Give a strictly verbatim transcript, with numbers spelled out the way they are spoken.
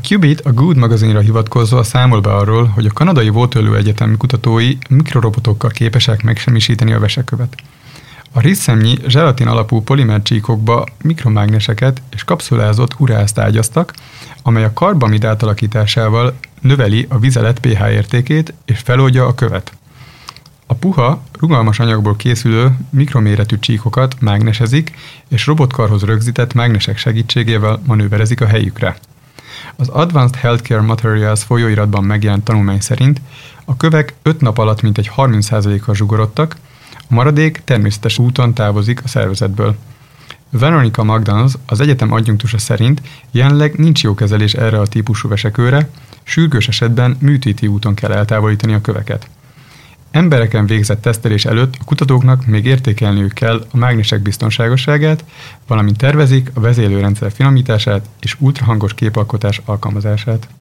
Qubit a Good magazinra hivatkozva számol be arról, hogy a kanadai Waterloo Egyetemi kutatói mikrorobotokkal képesek megsemmisíteni a vesekövet. A rizszemnyi zselatin alapú polimer csíkokba mikromágneseket és kapszulázott urázt ágyaztak, amely a karbamid átalakításával növeli a vizelet pH értékét és feloldja a követ. A puha, rugalmas anyagból készülő mikroméretű csíkokat mágnesezik, és robotkarhoz rögzített mágnesek segítségével manőverezik a helyükre. Az Advanced Healthcare Materials folyóiratban megjelent tanulmány szerint a kövek öt nap alatt mintegy harminc százalékkal zsugorodtak, a maradék természetes úton távozik a szervezetből. Veronica McDonald, az egyetem adjunktusa szerint jelenleg nincs jó kezelés erre a típusú vesekőre, sürgős esetben műtéti úton kell eltávolítani a köveket. Embereken végzett tesztelés előtt a kutatóknak még értékelniük kell a mágnesek biztonságosságát, valamint tervezik a vezérlőrendszer finomítását és ultrahangos képalkotás alkalmazását.